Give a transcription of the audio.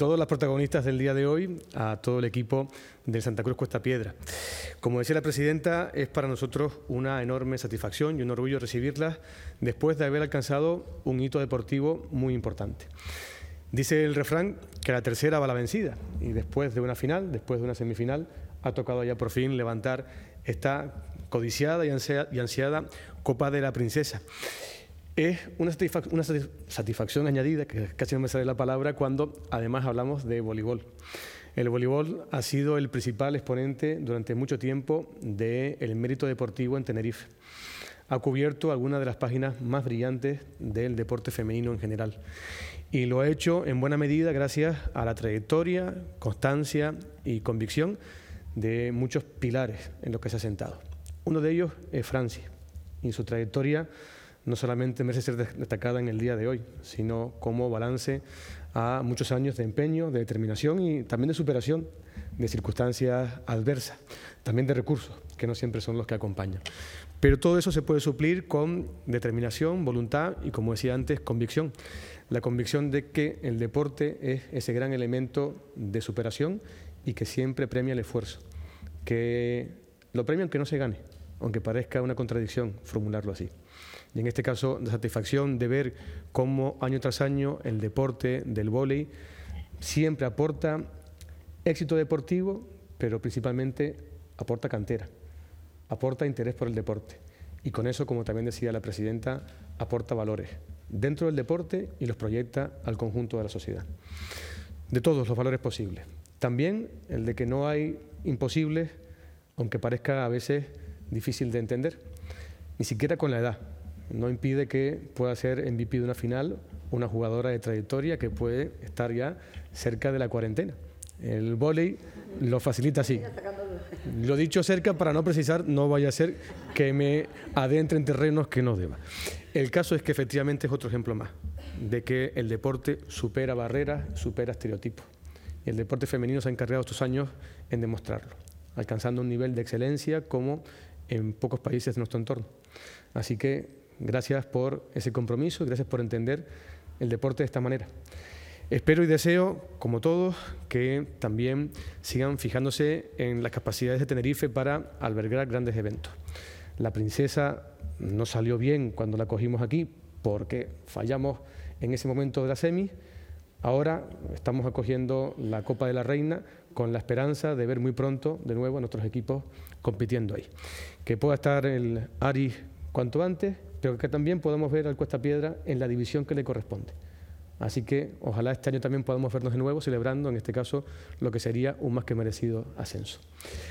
todos los protagonistas del día de hoy, a todo el equipo del Santa Cruz Cuesta Piedra. Como decía la presidenta, es para nosotros una enorme satisfacción y un orgullo recibirlas después de haber alcanzado un hito deportivo muy importante. Dice el refrán que la tercera va la vencida y después de una final, después de una semifinal, ha tocado ya por fin levantar esta codiciada y ansiada Copa de la Princesa. Es una satisfacción añadida, que casi no me sale la palabra, cuando además hablamos de voleibol. El voleibol ha sido el principal exponente durante mucho tiempo del mérito deportivo en Tenerife. Ha cubierto algunas de las páginas más brillantes del deporte femenino en general. Y lo ha hecho en buena medida gracias a la trayectoria, constancia y convicción de muchos pilares en los que se ha sentado. Uno de ellos es Francis, y su trayectoria no solamente merece ser destacada en el día de hoy, sino como balance a muchos años de empeño, de determinación y también de superación de circunstancias adversas, también de recursos, que no siempre son los que acompañan. Pero todo eso se puede suplir con determinación, voluntad y, como decía antes, convicción. La convicción de que el deporte es ese gran elemento de superación y que siempre premia el esfuerzo, que lo premia aunque no se gane, aunque parezca una contradicción formularlo así. Y en este caso, la satisfacción de ver cómo año tras año el deporte del vóley siempre aporta éxito deportivo, pero principalmente aporta cantera, aporta interés por el deporte. Y con eso, como también decía la presidenta, aporta valores dentro del deporte y los proyecta al conjunto de la sociedad. De todos los valores posibles. También el de que no hay imposibles, aunque parezca a veces difícil de entender, ni siquiera con la edad. No impide que pueda ser MVP de una final una jugadora de trayectoria que puede estar ya cerca de la cuarentena. El vóley lo facilita así. Lo dicho cerca para no precisar, no vaya a ser que me adentre en terrenos que no deba. El caso es que efectivamente es otro ejemplo más de que el deporte supera barreras, supera estereotipos. Y el deporte femenino se ha encargado estos años en demostrarlo, alcanzando un nivel de excelencia como en pocos países de nuestro entorno. Así que gracias por ese compromiso, gracias por entender el deporte de esta manera. Espero y deseo, como todos, que también sigan fijándose en las capacidades de Tenerife para albergar grandes eventos. La Princesa no salió bien cuando la cogimos aquí porque fallamos en ese momento de la semi. Ahora estamos acogiendo la Copa de la Reina con la esperanza de ver muy pronto de nuevo a nuestros equipos compitiendo ahí. Que pueda estar el Aris cuanto antes, pero que también podamos ver al Cuesta Piedra en la división que le corresponde. Así que ojalá este año también podamos vernos de nuevo celebrando, en este caso, lo que sería un más que merecido ascenso.